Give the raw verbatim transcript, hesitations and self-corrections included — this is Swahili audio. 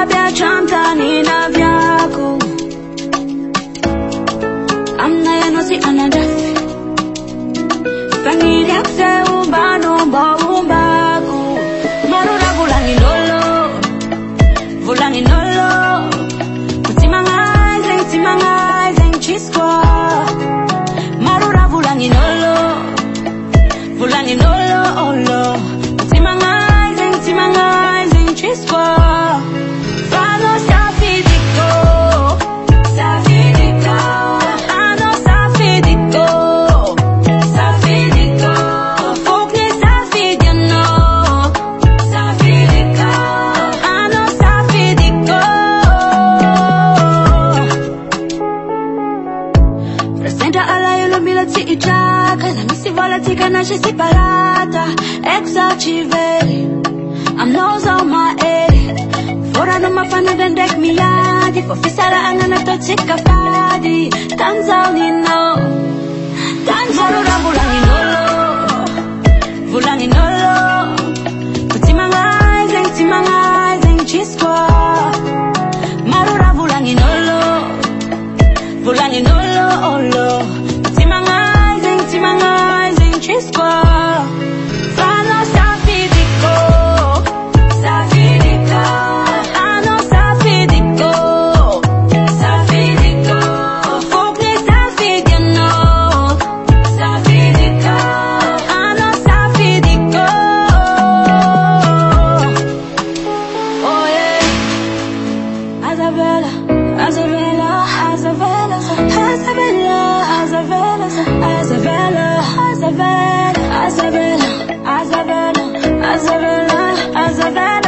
Sabia chantani na vyako Amna ya nosi anadafi Fanili akse umbano mba umbaku Marura vulangi lolo Vulangi lolo Kutimangay zeng timangay zeng chiswa Marura vulangi lolo Vulangi lolo olo Kutimangay zeng timangay zeng chiswa Fano safidiko Safidiko Ano safidiko Safidiko Fukni safidiano Safidiko Ano safidiko Presenta ala yolo mila ti ichaka Na misi vola tika na shi separata Exa chiveli I'm nose on my head Fora no mafana den dek miyadi Fofisala angana to tika fadi Tanzao ni no Tanzao vulangi nolo Vulangi nolo Kutimangay zeng timangay zeng chiskwa Marura vulangi nolo Vulangi nolo olo Kutimangay zeng timangay zeng chiskwa Fano safidiko Safidiko Ano safidiko Safidiko Fukni safidiano Safidiko Ano safidiko Oh yeah Azabela Azabela Azabela Azabela Azabela Azabela Azabela Azabela Azabela Azabela Azabela